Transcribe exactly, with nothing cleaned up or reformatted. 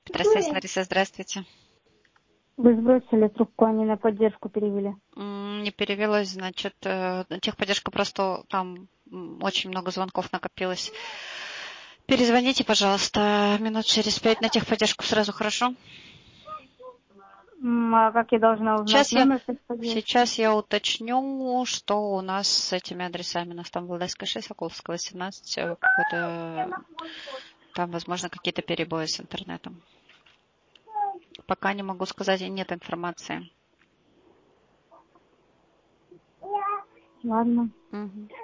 Здравствуйте, Лариса, здравствуйте. Вы сбросили трубку, они на поддержку перевели. Не перевелось, значит, техподдержка просто там очень много звонков накопилось. Перезвоните, пожалуйста, минут через пять на техподдержку сразу, хорошо? А как я должна узнать Сейчас я, номер техподдержки? сейчас я уточню, что у нас с этими адресами. У нас там Валдайская шесть, Соколовская восемнадцать, какой-то, там, возможно, какие-то перебои с интернетом. Пока не могу сказать, нет информации. Ладно. Угу.